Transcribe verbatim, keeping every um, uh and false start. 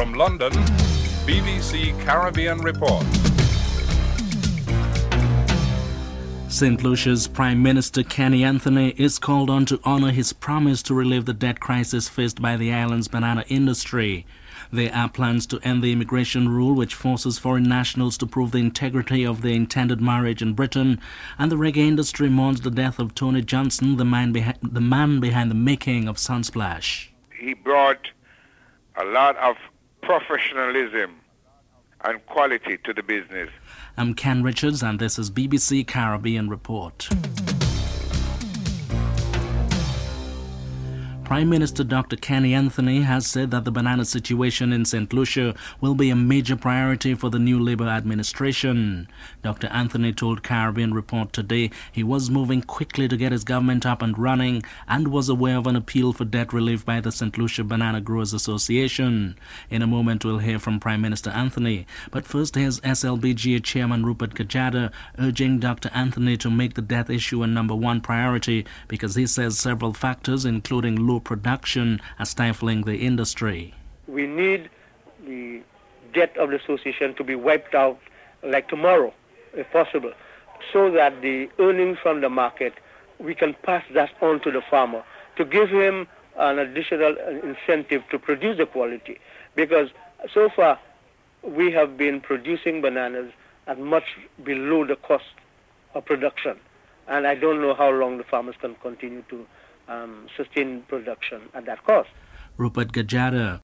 From London, B B C Caribbean Report. Saint Lucia's Prime Minister Kenny Anthony is called on to honor his promise to relieve the debt crisis faced by the island's banana industry. There are plans to end the immigration rule which forces foreign nationals to prove the integrity of their intended marriage in Britain, and the reggae industry mourns the death of Tony Johnson, the man behind the, man behind the making of Sunsplash. He brought a lot of professionalism and quality to the business. I'm Ken Richards and this is B B C Caribbean Report. Prime Minister Doctor Kenny Anthony has said that the banana situation in Saint Lucia will be a major priority for the new Labour administration. Doctor Anthony told Caribbean Report today he was moving quickly to get his government up and running and was aware of an appeal for debt relief by the Saint Lucia Banana Growers Association. In a moment we'll hear from Prime Minister Anthony, but first here's S L B G A Chairman Rupert Gajada urging Doctor Anthony to make the debt issue a number one priority because he says several factors, including low production, are stifling the industry. We need the debt of the association to be wiped out like tomorrow, if possible, so that the earnings from the market, we can pass that on to the farmer to give him an additional incentive to produce the quality. Because so far, we have been producing bananas at much below the cost of production. And I don't know how long the farmers can continue to Um, sustain production at that cost. Rupert Gajada.